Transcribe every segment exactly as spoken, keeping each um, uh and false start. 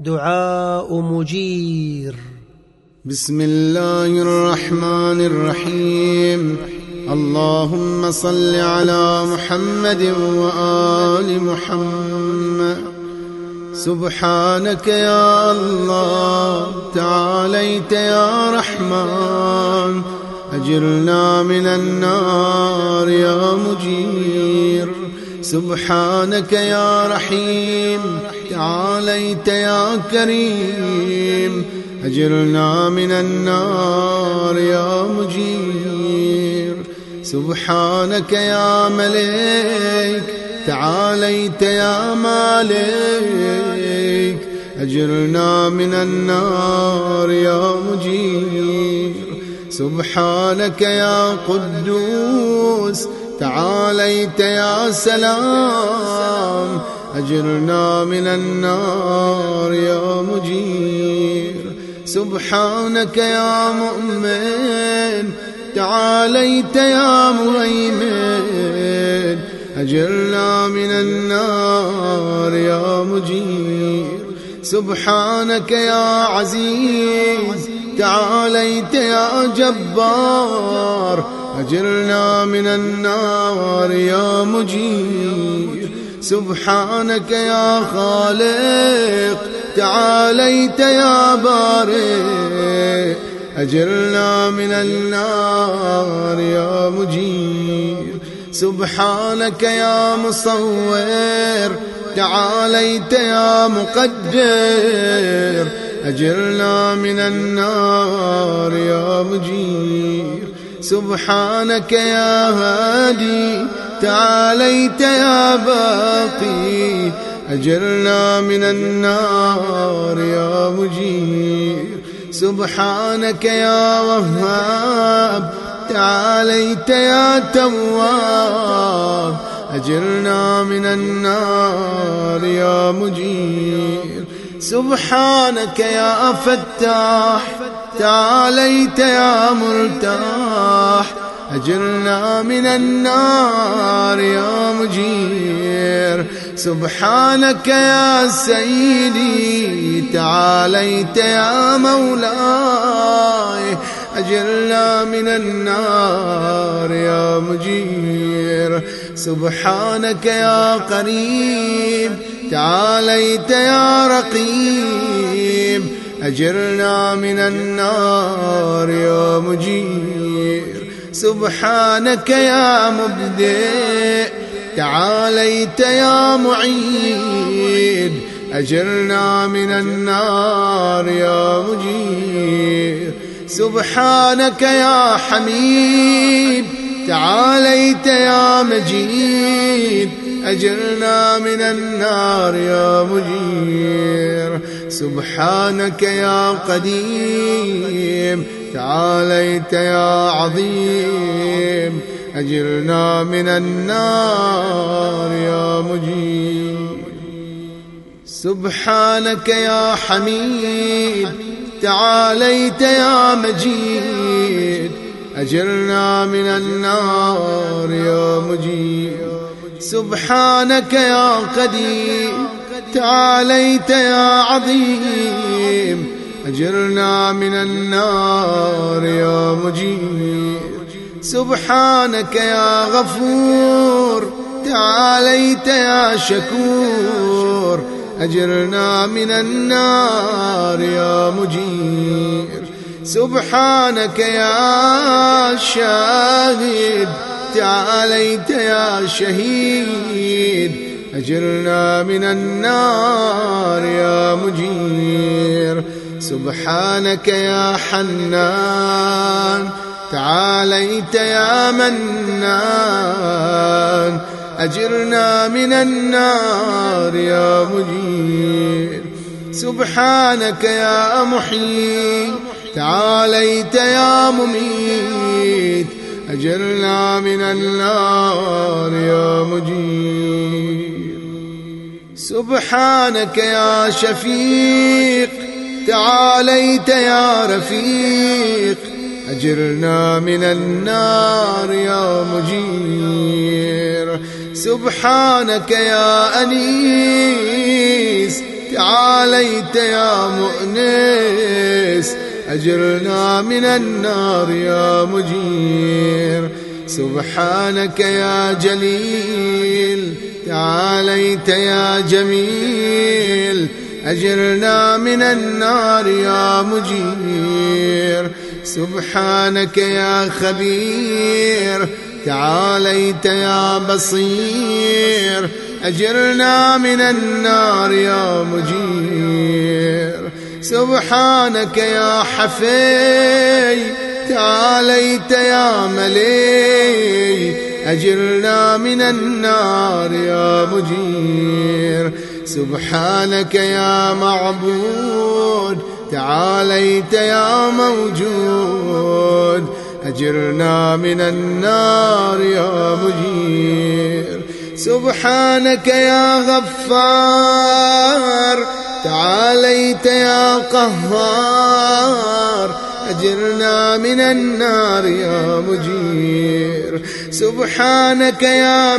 دعاء مجير. بسم الله الرحمن الرحيم. اللهم صل على محمد وآل محمد. سبحانك يا الله، تعاليت يا رحمن، أجرنا من النار يا مجير. سبحانك يا رحيم، تعاليت يا كريم، أجرنا من النار يا مجير. سبحانك يا ملك، تعاليت يا مالك، أجرنا من النار يا مجير. سبحانك يا قدوس، تعاليت يا سلام، أجرنا من النار يا مجير. سبحانك يا مؤمن، تعاليت يا مهيمن، أجرنا من النار يا مجير. سبحانك يا عزيز، تعاليت يا جبار، أجرنا من النار يا مجير. سبحانك يا خالق، تعاليت يا بارئ، أجرنا من النار يا مجير. سبحانك يا مصور، تعاليت يا مقدر، أجرنا من النار يا مجير. سبحانك يا هادي، تعاليت يا باقي، أجرنا من النار يا مجير. سبحانك يا وهاب، تعاليت يا تواب، أجرنا من النار يا مجير. سبحانك يا فتاح، تعاليت يا مرتاح، أجرنا من النار يا مجير. سبحانك يا سيدي، تعاليت يا مولاي، أجرنا من النار يا مجير. سبحانك يا قريب، تعاليت يا رقيب، أجرنا من النار يا مجير. سبحانك يا مبدئ، تعاليت يا معيد، أجرنا من النار يا مجير. سبحانك يا حميد، تعاليت يا مجيد، أجرنا من النار يا مجير. سبحانك يا قديم، تعاليت يا عظيم، أجرنا من النار يا مجير. سبحانك يا حميد، تعاليت يا مجيد، أجرنا من النار يا مجير. سبحانك يا قدير، تعاليت يا عظيم، أجرنا من النار يا مجير. سبحانك يا غفور، تعاليت يا شكور، أجرنا من النار يا مجير. سبحانك يا شاهد، تعاليت يا شهيد، أجرنا من النار يا مجير. سبحانك يا حنان، تعاليت يا منان، أجرنا من النار يا مجير. سبحانك يا محيي، تعاليت يا مميت، أجرنا من النار يا مجير. سبحانك يا شفيق، تعاليت يا رفيق، أجرنا من النار يا مجير. سبحانك يا أنيس، تعاليت يا مؤنس أجرنا من النار يا مجير. سبحانك يا جليل تعاليت يا جميل أجرنا من النار يا مجير. سبحانك يا خبير تعاليت يا بصير أجرنا من النار يا مجير. سبحانك يا حفي تعاليت يا ملي أجرنا من النار يا مجير. سبحانك يا معبود تعاليت يا موجود أجرنا من النار يا مجير. سبحانك يا غفار تعاليت يا قهار أجرنا من النار يا مجير. سبحانك يا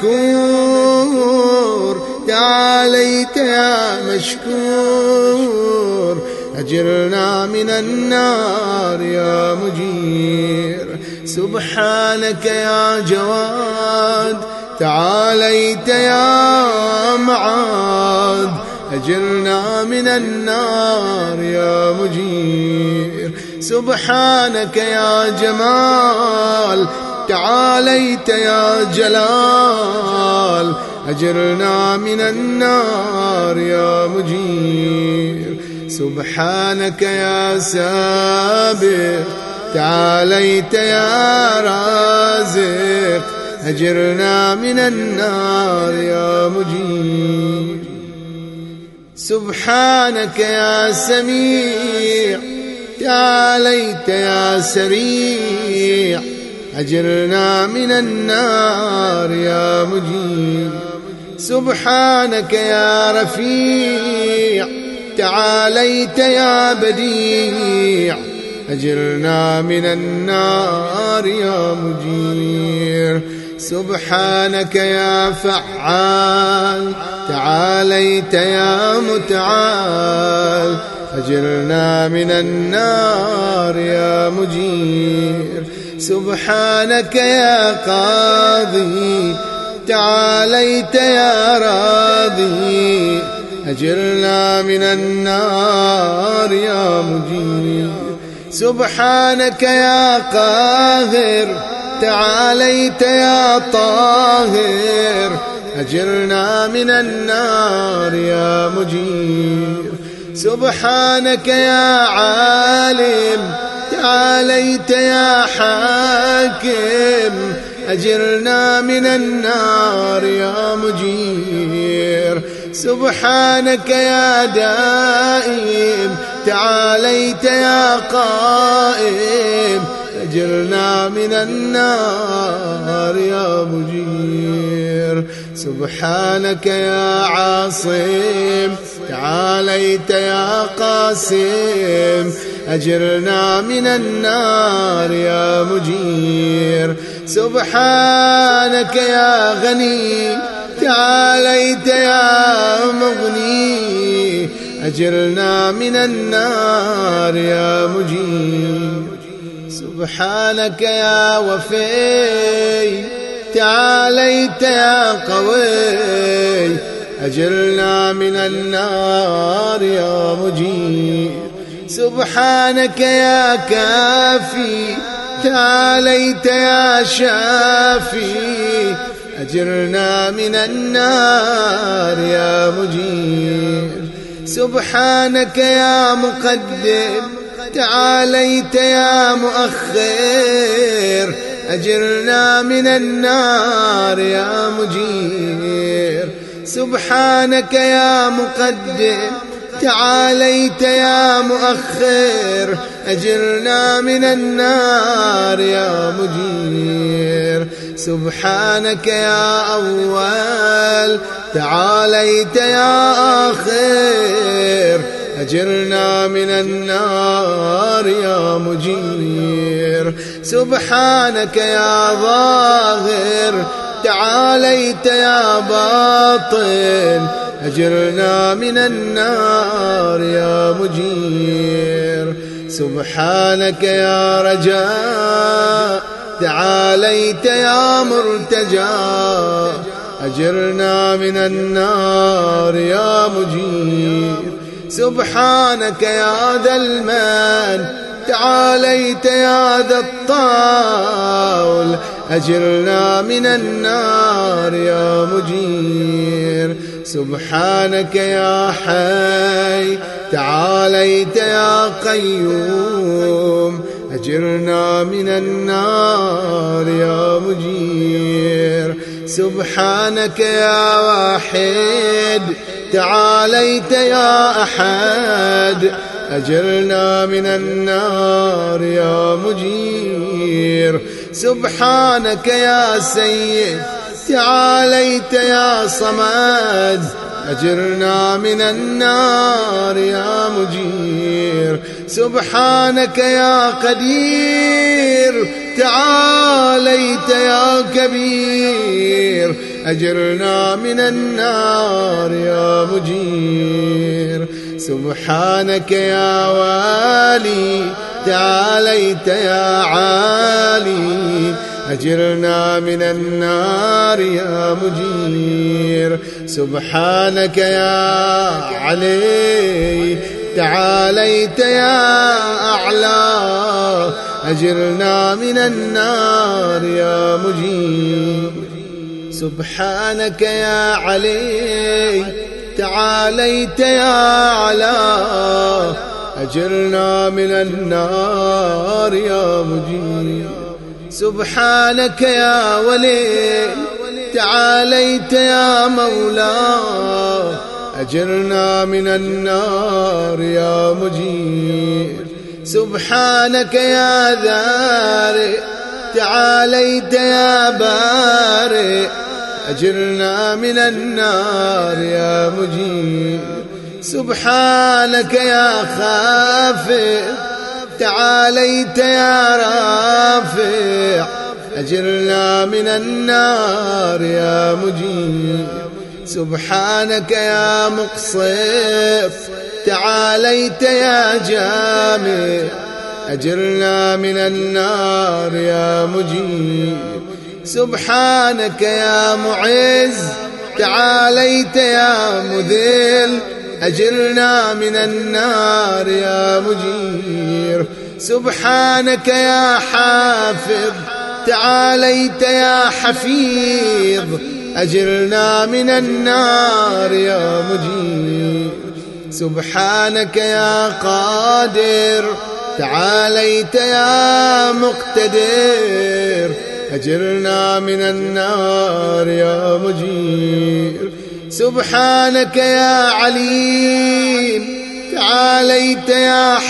مذكور تعاليت يا مشكور أجرنا من النار يا مجير. سبحانك يا جواد تعاليت يا معاد أجرنا من النار يا مجير. سبحانك يا جمال تعاليت يا جلال أجرنا من النار يا مجير. سبحانك يا سابق تعاليت يا رازق أجرنا من النار يا مجير. سبحانك يا سميع تعاليت يا سريع أجرنا من النار يا مجير. سبحانك يا رفيع تعاليت يا بديع أجرنا من النار يا مجير. سبحانك يا فعال تعاليت يا متعال أجرنا من النار يا مجير. سبحانك يا قاضي تعاليت يا راضي أجرنا من النار يا مجير. سبحانك يا قاهر تعاليت يا طاهر أجرنا من النار يا مجير. سبحانك يا عالم تعاليت يا حاكم أجرنا من النار يا مجير. سبحانك يا دائم تعاليت يا قائم أجرنا من النار يا مجير. سبحانك يا عاصم تعاليت يا قاسم أجرنا من النار يا مجير. سبحانك يا غني تعاليت يا مغني أجرنا من النار يا مجير. سبحانك يا وفي تعاليت يا قوي أجرنا من النار يا مجير. سبحانك يا كافي تعاليت يا شافي أجرنا من النار يا مجير. سبحانك يا مقدم تعاليت يا مؤخر أجرنا من النار يا مجير. سبحانك يا مقدم تعاليت يا مؤخر أجرنا من النار يا مجير. سبحانك يا أول تعاليت يا آخر أجرنا من النار يا مجير. سبحانك يا ظاهر تعاليت يا باطن أجرنا من النار يا مجير. سبحانك يا رجاء تعاليت يا مرتجى، أجرنا من النار يا مجير. سبحانك يا ذا المن تعاليت يا ذا الطول، أجرنا من النار يا مجير. سبحانك يا حي تعاليت يا قيوم، أجرنا من النار يا مجير. سبحانك يا واحد تعاليت يا أحد، أجرنا من النار يا مجير. سبحانك يا سيد تعاليت يا صمد، أجرنا من النار يا مجير. سبحانك يا قدير تعاليت يا كبير، أجرنا من النار يا مجير. سبحانك يا والي تعاليت يا عالي، أجرنا من النار يا مجير. سبحانك يا علي تعاليت يا أعلى، أجرنا من النار يا مجير. سبحانك يا علي تعاليت يا أعلى، أجرنا من النار يا مجير. سبحانك يا ولي تعاليت يا مولا، أجرنا من النار يا مجير. سبحانك يا ذارئ تعاليت يا بارئ، أجرنا من النار يا مجير. سبحانك يا خافض تعاليت يا رافع، أجرنا من النار يا مجير. سبحانك يا مقسط تعاليت يا جامع، أجرنا من النار يا مجير. سبحانك يا معز تعاليت يا مذل، أجرنا من النار يا مجير. سبحانك يا حافظ تعاليت يا حفيظ، أجرنا من النار يا مجير. سبحانك يا قادر تعاليت يا مقتدر، أجرنا من النار يا مجير. سبحانك يا عليم تعاليت يا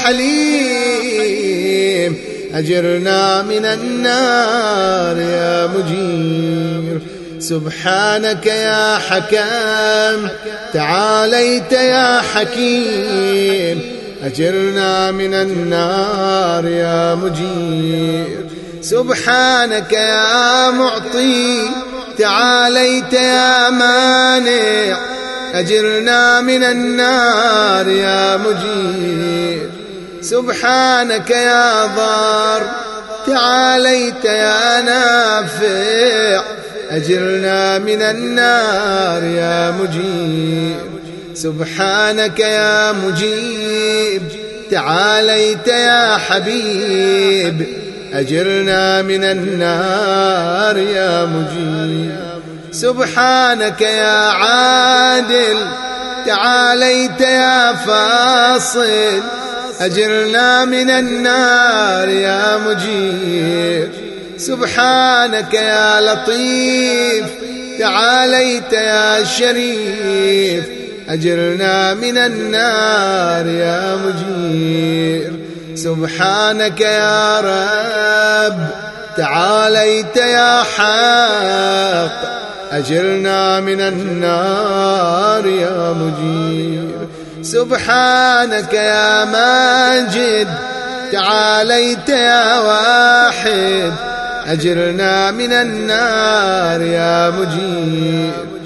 حليم، أجرنا من النار يا مجير. سبحانك يا حكم تعاليت يا حكيم، أجرنا من النار يا مجير. سبحانك يا معطي تعاليت يا مانع، أجرنا من النار يا مجير. سبحانك يا ضار تعاليت يا نافع، أجرنا من النار يا مجير. سبحانك يا مجيب تعاليت يا حبيب، أجرنا من النار يا مجير. سبحانك يا عادل تعاليت يا فاصل، أجرنا من النار يا مجير. سبحانك يا لطيف تعاليت يا شريف، أجرنا من النار يا مجير. سبحانك يا رب تعاليت يا حق، أجرنا من النار يا مجير. سبحانك يا ماجد تعاليت يا واحد، أجرنا من النار يا مجير.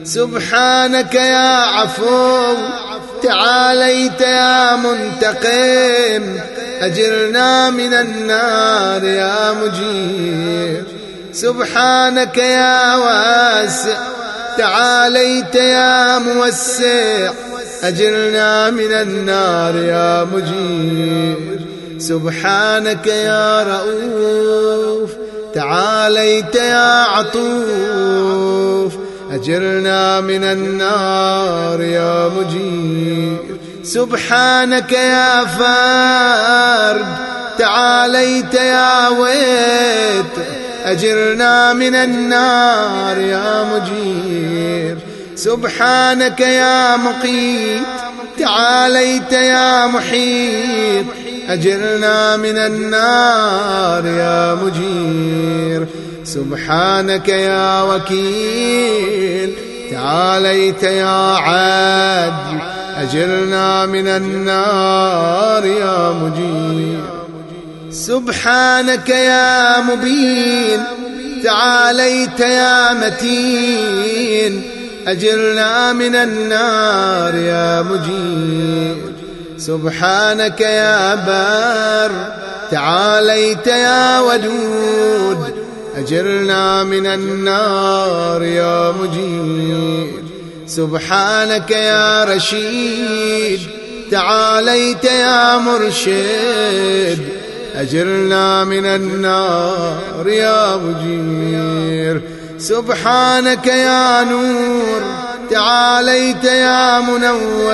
سبحانك يا عفو تعاليت يا منتقم أجرنا من النار يا مجير سبحانك يا واسع تعاليت يا موسع أجرنا من النار يا مجير سبحانك يا رؤوف تعاليت يا عطوف أجرنا من النار يا مجير سبحانك يا فرد تعاليت يا ويت أجرنا من النار يا مجير سبحانك يا مقيت تعاليت يا محيط أجرنا من النار يا مجير سبحانك يا وكيل تعاليت يا عدل أجرنا من النار يا مجير سبحانك يا مبين تعاليت يا متين أجرنا من النار يا مجير سبحانك يا بار تعاليت يا ودود أجرنا من النار يا مجير سبحانك يا رشيد تعاليت يا مرشد أجرنا من النار يا مجير سبحانك يا نور تعاليت يا منور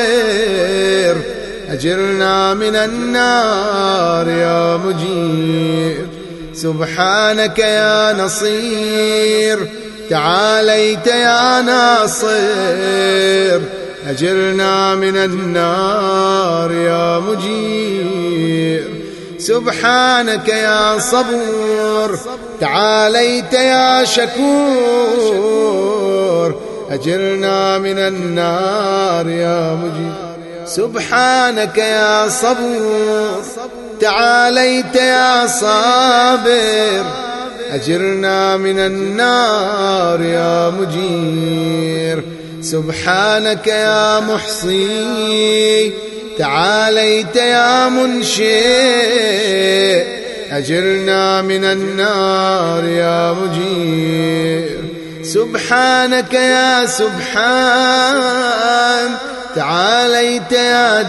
أجرنا من النار يا مجير سبحانك يا نصير تعاليت يا ناصر أجرنا من النار يا مجير سبحانك يا صبور تعاليت يا شكور أجرنا من النار يا مجير سبحانك يا صبور تعاليت يا صابر أجرنا من النار يا مجير سبحانك يا محصي تعاليت يا منشئ أجرنا من النار يا مجير سبحانك يا سبحان تعاليت يا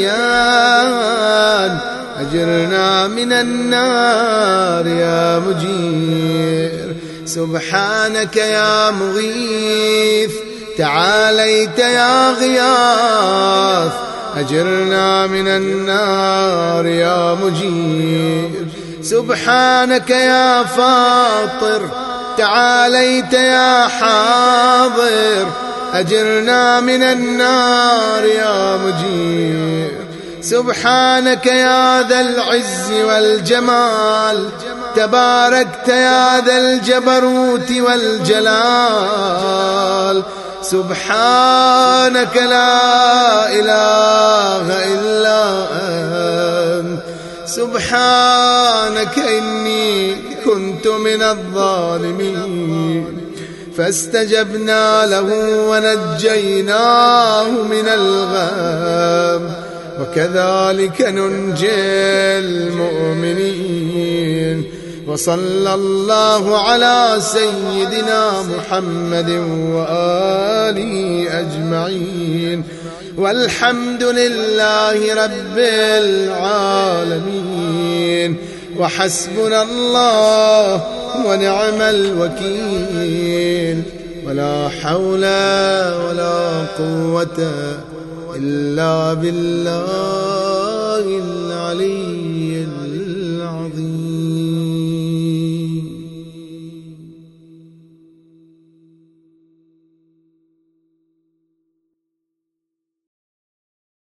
ديان أجرنا من النار يا مجير سبحانك يا مغيث تعاليت يا غياث أجرنا من النار يا مجير سبحانك يا فاطر تعاليت يا حاضر أجرنا من النار يا مجير سبحانك يا ذا العز والجمال تباركت يا ذا الجبروت والجلال سبحانك لا إله إلا أنت سبحانك إني كنت من الظالمين فاستجبنا له ونجيناه من الغم وكذلك ننجي المؤمنين وصلى الله على سيدنا محمد وآله أجمعين والحمد لله رب العالمين وحسبنا الله ونعم الوكيل ولا حول ولا قوة إلا بالله العلي